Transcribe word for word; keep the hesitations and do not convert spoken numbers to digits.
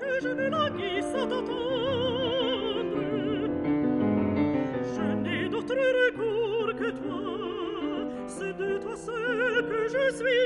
que je ne languisse à t'attendre. Je n'ai d'autre recours que toi, c'est de toi seul que je suis